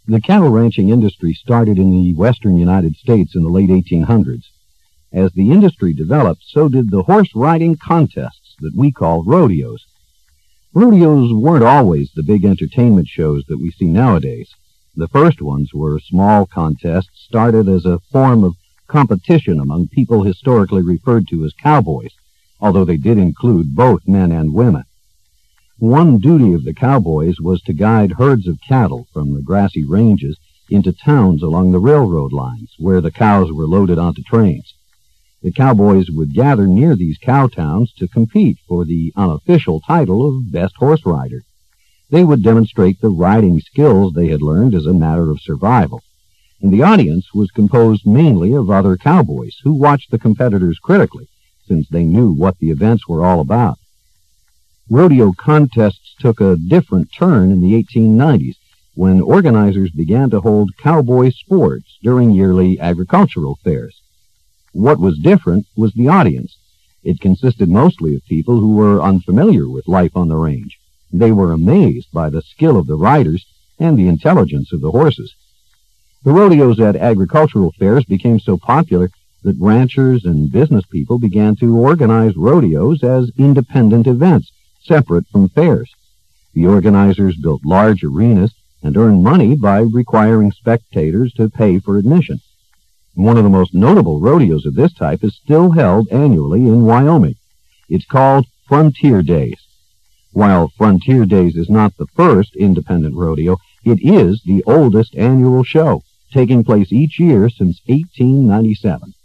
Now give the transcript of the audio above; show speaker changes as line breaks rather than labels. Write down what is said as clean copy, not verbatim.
The cattle ranching industry started in the western United States in the late 1800s. As the industry developed, so did the horse riding contests that we call rodeos. Rodeos weren't always the big entertainment shows that we see nowadays. The first ones were small contests started as a form of competition among people historically referred to as cowboys, although they did include both men and women. One duty of the cowboys was to guide herds of cattle from the grassy ranges into towns along the railroad lines, where the cows were loaded onto trains. The cowboys would gather near these cow towns to compete for the unofficial title of best horse rider. They would demonstrate the riding skills they had learned as a matter of survival, and the audience was composed mainly of other cowboys who watched the competitors critically, since they knew what the events were all about. Rodeo contests took a different turn in the 1890s when organizers began to hold cowboy sports during yearly agricultural fairs. What was different was the audience. It consisted mostly of people who were unfamiliar with life on the range. They were amazed by the skill of the riders and the intelligence of the horses. The rodeos at agricultural fairs became so popular that ranchers and business people began to organize rodeos as independent events, separate from fairs. The organizers built large arenas and earned money by requiring spectators to pay for admission. One of the most notable rodeos of this type is still held annually in Wyoming. It's called Frontier Days. While Frontier Days is not the first independent rodeo, it is the oldest annual show, taking place each year since 1897.